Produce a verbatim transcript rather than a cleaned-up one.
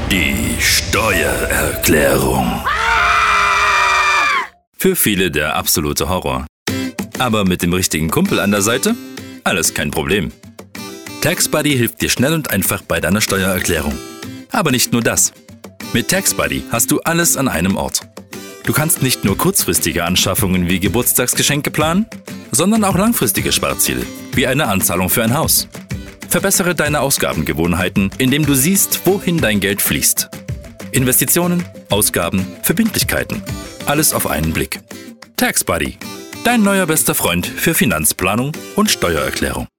Die Steuererklärung. Für viele der absolute Horror. Aber mit dem richtigen Kumpel an der Seite? Alles kein Problem. TaxBuddy hilft dir schnell und einfach bei deiner Steuererklärung. Aber nicht nur das. Mit TaxBuddy hast du alles an einem Ort. Du kannst nicht nur kurzfristige Anschaffungen wie Geburtstagsgeschenke planen, sondern auch langfristige Sparziele, wie eine Anzahlung für ein Haus. Verbessere deine Ausgabengewohnheiten, indem du siehst, wohin dein Geld fließt. Investitionen, Ausgaben, Verbindlichkeiten. Alles auf einen Blick. TaxBuddy, dein neuer bester Freund für Finanzplanung und Steuererklärung.